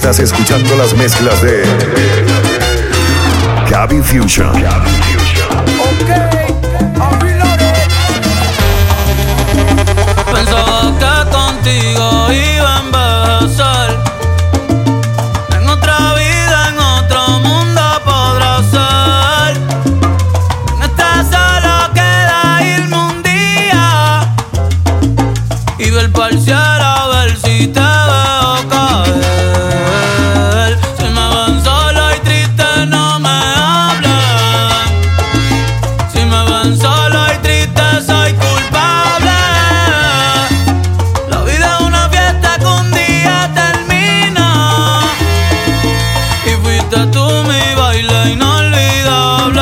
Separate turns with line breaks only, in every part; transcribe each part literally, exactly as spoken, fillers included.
Estás escuchando las mezclas de Gaby Fusion.
Pensaba que contigo iba a envejecer. En otra vida, en otro mundo podrá ser. En esta solo queda irme un día y ver pa'l cielo a ver si te veo caer. Si me ven solo y triste no me hablen. Si me ven solo y triste soy culpable. La vida es una fiesta que un día termina y fuiste tú mi baile inolvidable.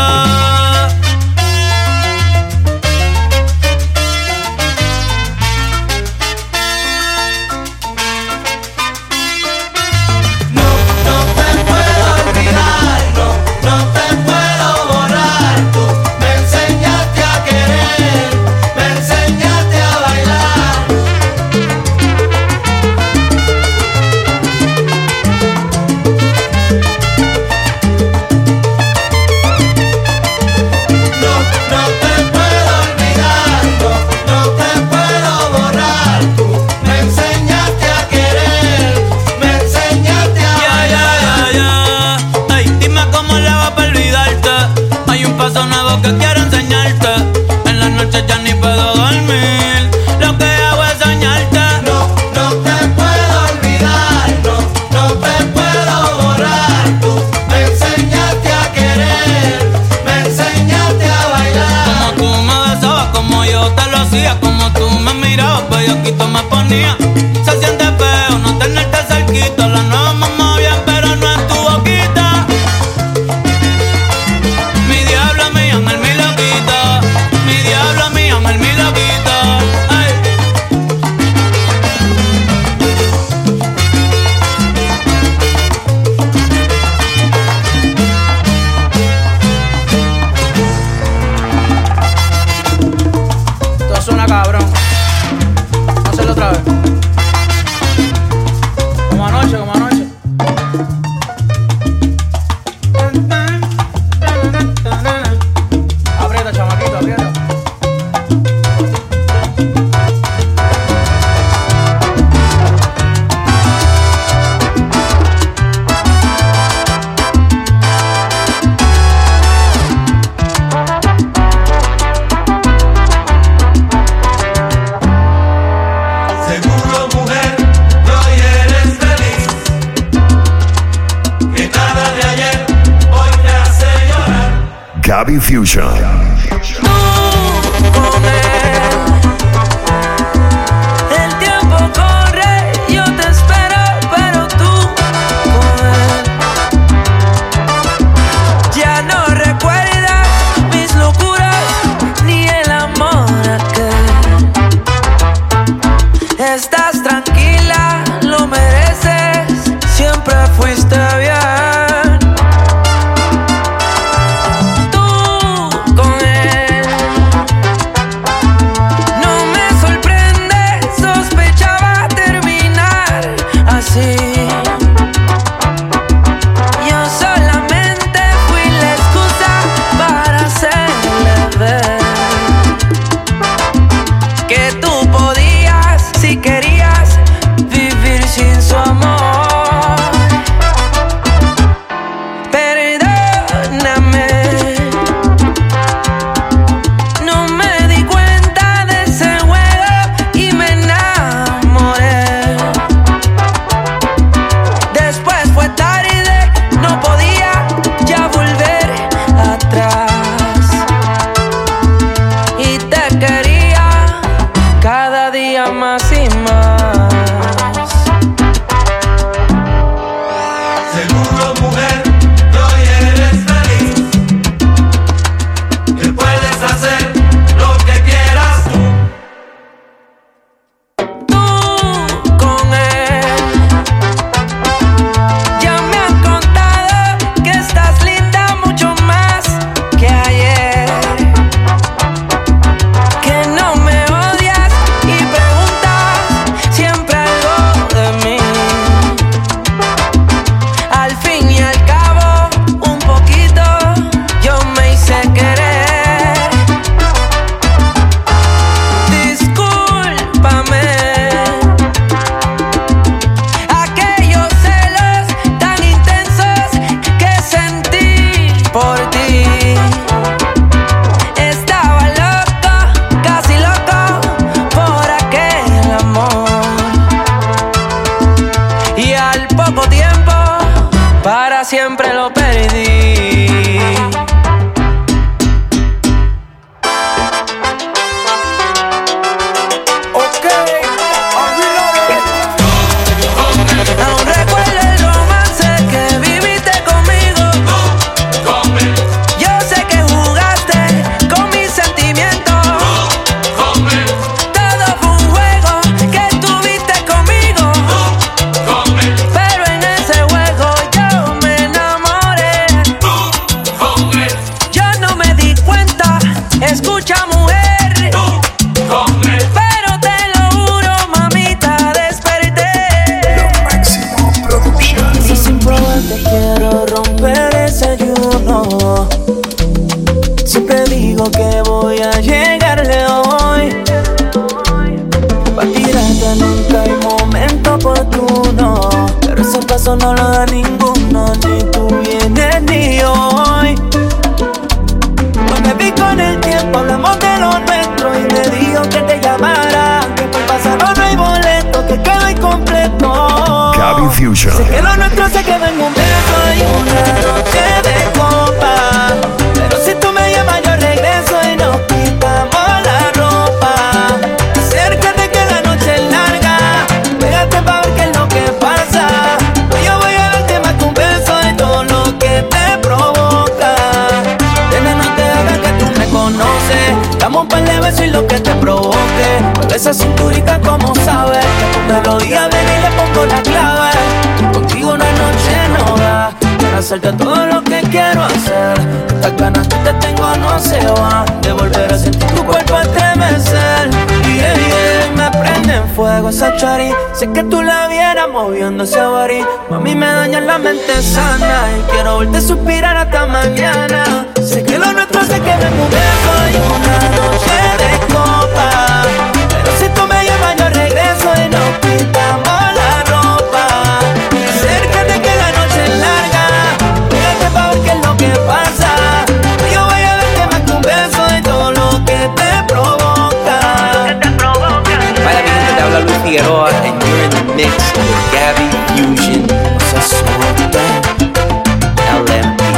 Paso nuevo que quiero enseñarte. En la noche ya ni puedo dormir. Lo que hago es soñarte.
No, no te puedo olvidar. No, no te puedo borrar. Tú me enseñaste a querer. Me enseñaste a bailar.
Como tú me besabas, como yo te lo hacía. Como tú me mirabas, bellaquito me ponía. Se siente feo no tenerte cerquita. La nueva mamá bien, pero no en tu boquita. Mi diablo, mi ángel, mi loquita. Mi diablo, mi ángel, mi loquita. Ay. Esto suena cabrón. Vamos a hacerlo otra vez. Como anoche, como anoche. Aprieta, chamaquito, aprieta.
Seguro, mujer, que hoy eres feliz. Que nada de ayer hoy te hace llorar.
Gaby Fusion.
Con él. El tiempo corre, yo te espero, pero tú con él. Ya no recuerdas mis locuras ni el amor aquel. Estás tranquila, lo mereces, siempre fuiste bien.
Si siempre lo perdí.
Ok,
Aún recuerdo el romance que viviste conmigo. Yo sé que jugaste con mis sentimientos. Todo fue un juego que tuviste conmigo. Pero en ese juego yo me enamoré. Yo no me di cuenta, escucha mujer. Pero te lo juro, mamita, desperté.
Máximo Production.
Y sin probarte quiero romper ese ayuno. Siempre digo que voy a llegarle hoy. Pa' tirarte nunca hay momento oportuno. Pero ese paso no lo da ninguno, ni tú vienes ni hoy. Pues me vi con el tiempo, hablamos de lo nuestro y me dijo que te llamara, que por pasado no hay boleto, que quedó incompleto.
Gaby Fusion.
Sé que lo nuestro se quedó en un beso y una noche de copa. Pero si tú me llamas yo regreso y nos quitamos la ropa. Acércate que la noche es larga, pégate pa' ver qué es lo que pasa. Yo voy a darte más que un beso y todo lo que te provoca. Nena, no te hagas que tú me conoces, dame un par de besos y lo que te provoque. Mueve esa cinturita como sabes, que tu melodía ven y le pongo la clave. Contigo una noche no da para hacerte todo lo que quiero hacer. Estas ganas que te tengo no se van, de volver a sentir tu cuerpo estremecer. Y yeah, yeah, me prende en fuego esa chari. Sé que tú la vieras moviendo ese body. Mami, me daña la mente sana y quiero verte suspirar hasta mañana. Sé que lo nuestro se queda en un beso y una noche de copa. Pero si tú me llamas yo regreso y nos quitamos la ropa. Acércate que la noche es larga, pégate pa' ver qué es lo que pasa. Yo voy a darte más que un beso y todo lo que te provoca.
Hola mi gente, te habla Luis Figueroa and you're in the mix with Gaby Fusion.
Se asusta.
L M P.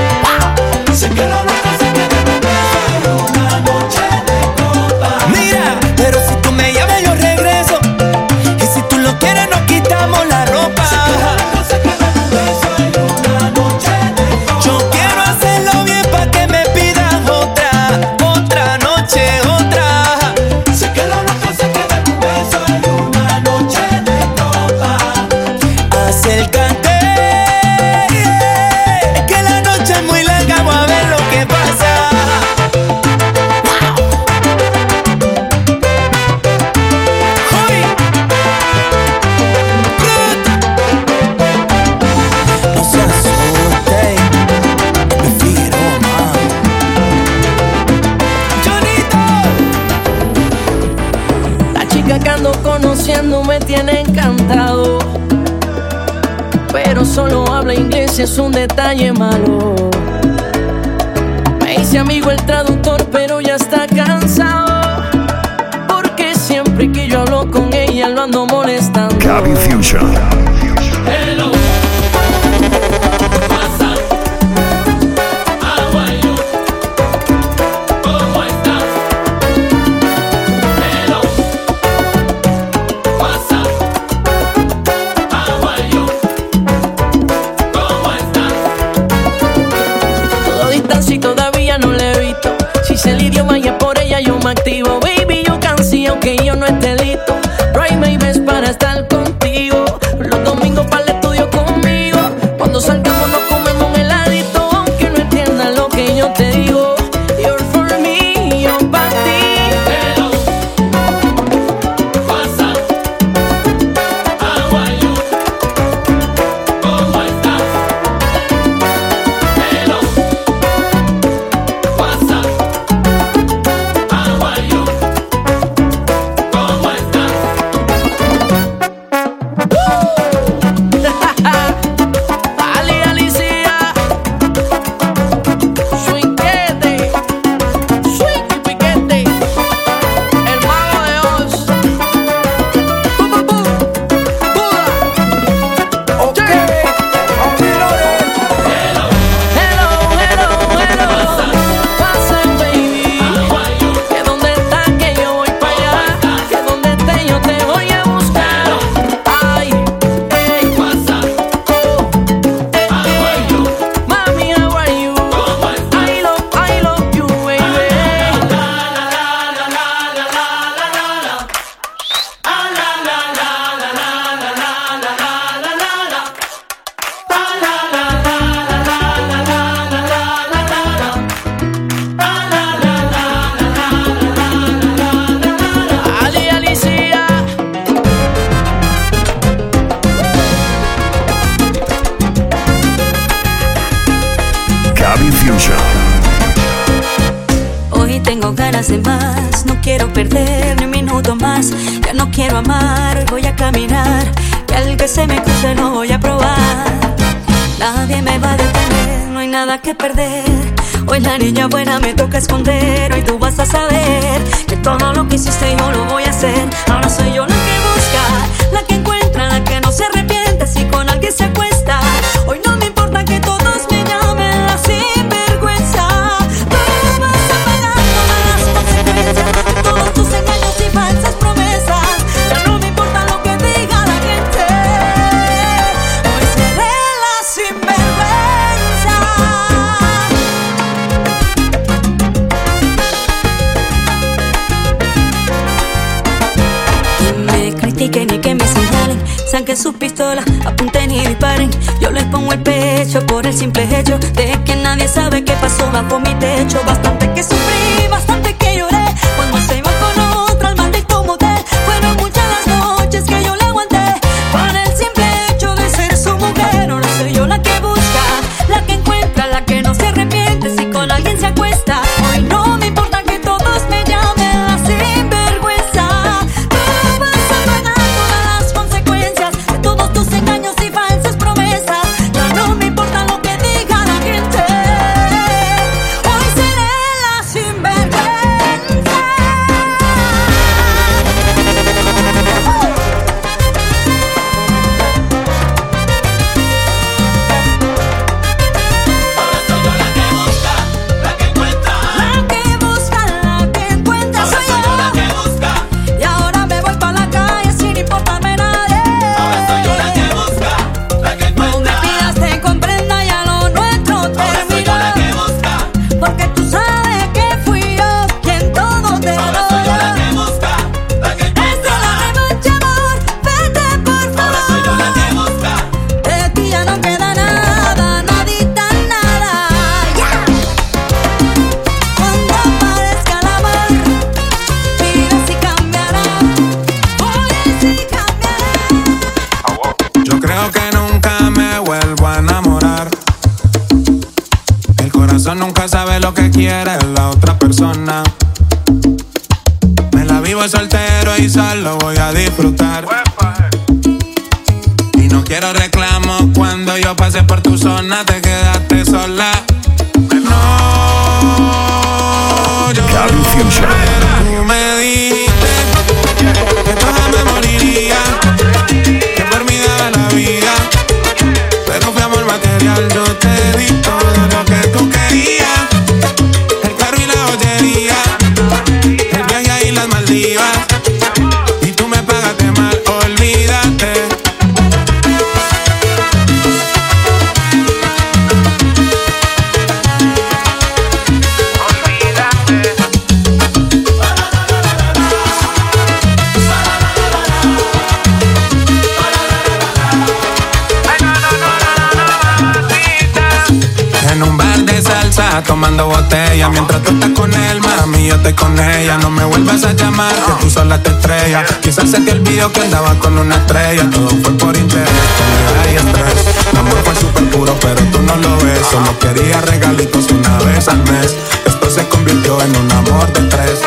sé que lo nuestro se queda en un beso y una noche de copa.
Mira, pero si tú me llamas yo regreso. Y si tú lo quieres nos quitamos la ropa.
No se queda en un beso y una noche de copa.
Yo quiero hacerlo bien pa' que me pidas otra, otra noche, otra.
Sé que lo nuestro se queda en un beso y una noche de copa.
Acércate, es que la noche es muy larga, vamos a ver lo que pasa. Hoy, no se asuste, me Figueroa, man. Jonito. La chica que ando conociendo me tiene encantado, pero solo habla inglés y es un detalle malo. Me hice amigo el traductor, pero ya está cansado, porque siempre que yo hablo con ella lo ando molestando.
Gaby Fusion.
Hello, WhatsApp, how are you? ¿Cómo estás? Hello, WhatsApp, how are you? ¿Cómo estás?
Todo distancia y todavía no le he visto. Si sé el idioma y es por ella yo me activo. Baby, yo cansé aunque yo no esté listo. No hay maybe para estar contigo. Lo
no quiero amar, hoy voy a caminar, y al que se me cruce lo voy a probar. Nadie me va a detener, no hay nada que perder. Hoy la niña buena me toca esconder. Hoy tú vas a saber que todo lo que hiciste yo lo voy a hacer. Ahora soy yo la que busca, la que encuentra, la que no se arrepiente si con alguien se acuesta. Hoy no me importa que todos me llamen la sinvergüenza. Tú vas a pagar todas las consecuencias de todos tus engaños y falsas promesas. Ya no me importa lo que diga la gente. Hoy seré la sinvergüenza. Que me critiquen y que me señalen, saquen sus pistolas, apunten y disparen. Yo les pongo el pecho por el simple hecho de que nadie sabe qué pasó bajo mi techo. Bastante que sufrí, bastante que lloré cuando se iba con otra al maldito motel. Fueron muchas las noches que yo le aguanté por el simple hecho de ser su mujer. Ahora soy yo la que busca, la que encuentra, la que no se arrepiente si con alguien se acuesta. Hoy no me importa que todos me llamen la sinvergüenza. Tú vas a pagar todas las consecuencias de todos tus engaños y falsas promesas. Ya no me importa lo que diga la gente. Hoy seré la sinvergüenza. La que busca, la que encuentra, soy yo. Y ahora me voy pa' la calle sin importarme nadie. No me pidas te comprenda, ya lo nuestro terminó. Porque tú sabes que fui yo quien todo te dio. Esta es la revancha, amor, vete por favor. De ti ya no queda nada, nadita, nada. Ya. Cuando aparezca el amor, mira si cambiará, oye si cambiará.
Yo creo que nunca me vuelvo a enamorar. El corazón nunca sabe lo que quiere la otra persona. Me la vivo soltero y solo voy a disfrutar. Y no quiero reclamos cuando yo pase por tu zona. Te quedaste sola. No, yo
Gaby Fusion.
tú me dijiste que toda me moriría, que por mí daba la vida, pero fue amor material. Yo te di todo lo que tú querías, el carro y la joyería, el viaje y las Maldivas, y tú me pagaste mal, olvídate. En un bar de salsa, tomando botella, mientras tú estás con él, mami, yo estoy con ella. No me vuelvas a llamar, que tú sola te estrellas. Quizás se te olvidó que andaba con una estrella. Todo fue por internet, con y estrés. El amor fue súper puro, pero tú no lo ves. Solo quería regalitos una vez al mes. Esto se convirtió en un amor de tres.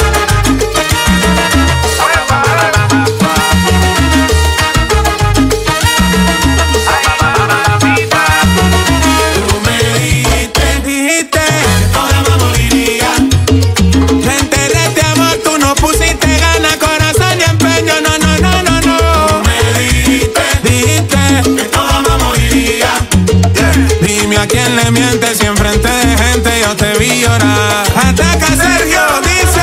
Tú me dijiste, dijiste que toda me moriría. Me enterré de amor, tú no pusiste ganas, corazón y empeño. No, no, no, no, no. Tú me dijiste, dijiste que toda me moriría. Yeah. Dime a quién le mientes si enfrente de gente yo te vi llorar. Ataca Sergio, dice.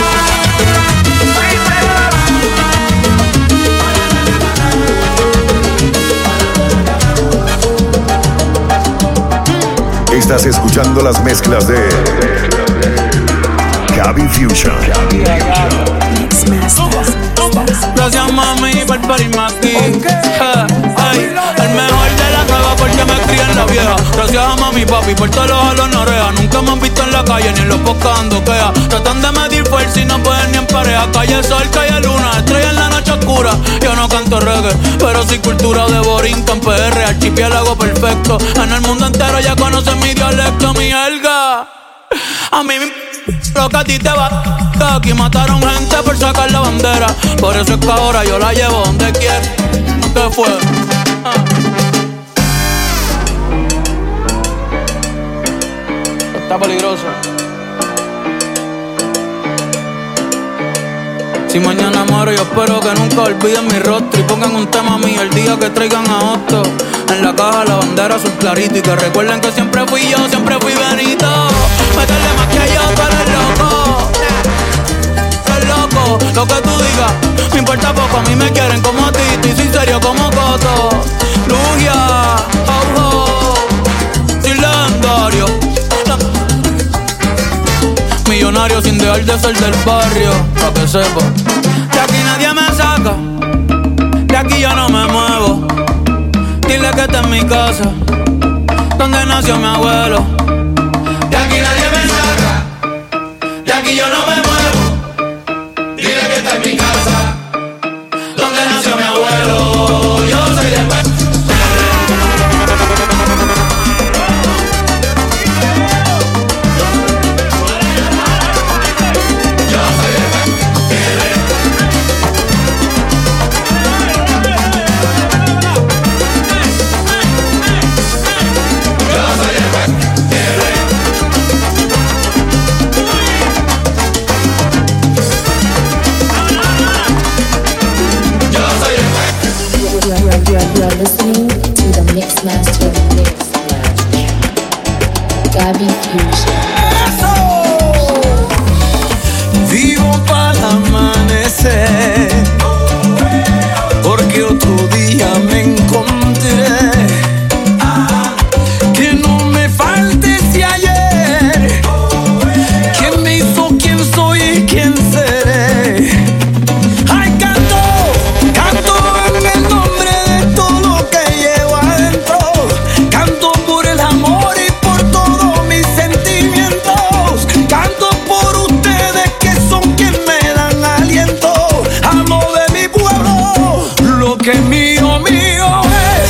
Estás escuchando las mezclas de Gaby Fusion.
Gracias mami por parirme aquí. Eh, ey, el mejor de la saga porque me crié en la vieja. Gracias a mami y papi por todos los jalos en oreja. Nunca me han visto en la calle ni en los podcasts ando queja. Tratan de medir fuerza y no pueden ni en pareja. Calle sol, calle luna, estrella en la noche oscura. Yo no canto reggae, pero sí cultura de Borinquen, P R, archipiélago perfecto. En el mundo entero ya conocen mi dialecto, mi jerga. A mí me Lo que a ti te va, que aquí mataron gente por sacar la bandera. Por eso es que ahora yo la llevo donde quiera. ¿Qué fue? Ah. Está peligroso. Si mañana muero, yo espero que nunca olviden mi rostro y pongan un tema mío el día que traigan a Otto. En la caja la bandera azul clarito y que recuerden que siempre fui yo, siempre fui Benito. Métele más que yo, tú eres loco. Eres loco, lo que tú digas, me importa poco, a mí me quieren como a ti, estoy sincero como Coto. Lugia, ojo, silendario. Millonario sin dejar de ser del barrio, pa' que sepa. De aquí nadie me saca, de aquí yo no me muevo. Dile que esta es mi casa, donde nació mi abuelo. De aquí nadie me saca, de aquí yo no me muevo. Dile que esta es mi casa, donde nació mi abuelo. Yo soy de P.
You are listening to the Mixmaster Mix Lounge. Gabby Fusion.
Vivo para amanecer, porque otro día me encontré. Que no me falte ese ayer, quien me hizo, quién soy y quién seré. Ay, canto, canto en el nombre de todo lo que llevo adentro. Canto por el amor y por todos mis sentimientos. Canto por ustedes que son quien me dan aliento. Amo de mi pueblo lo que es mío, mío es.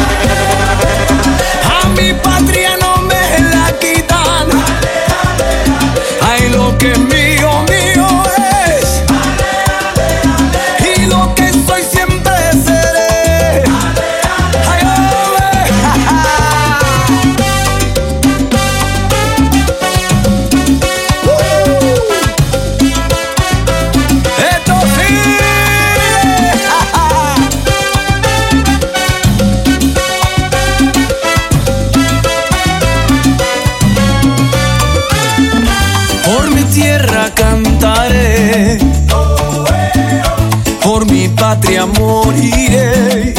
A mi patria no me la quitan. Ay, lo que es mío, mío es. Y lo que soy siempre seré. Ay, ole. Esto sí. Por mi tierra cantaré, por mi patria moriré.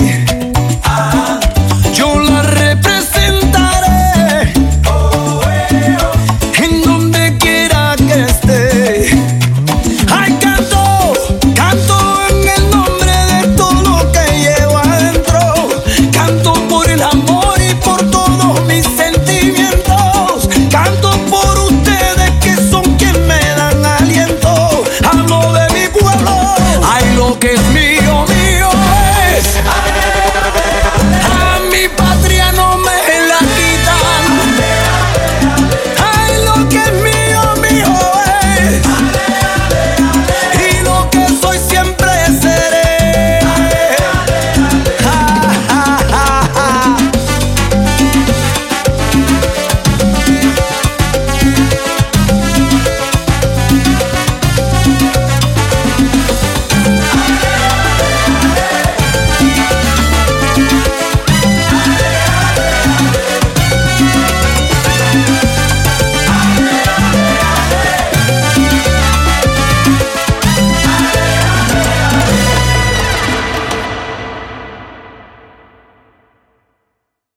Yo la representaré en donde quiera que esté. Ay, canto, canto en el nombre de todo lo que llevo adentro. Canto por el amor y por todos mis sentimientos. Canto por ustedes que son quien me dan aliento. Amo de mi pueblo. Ay, lo que es mi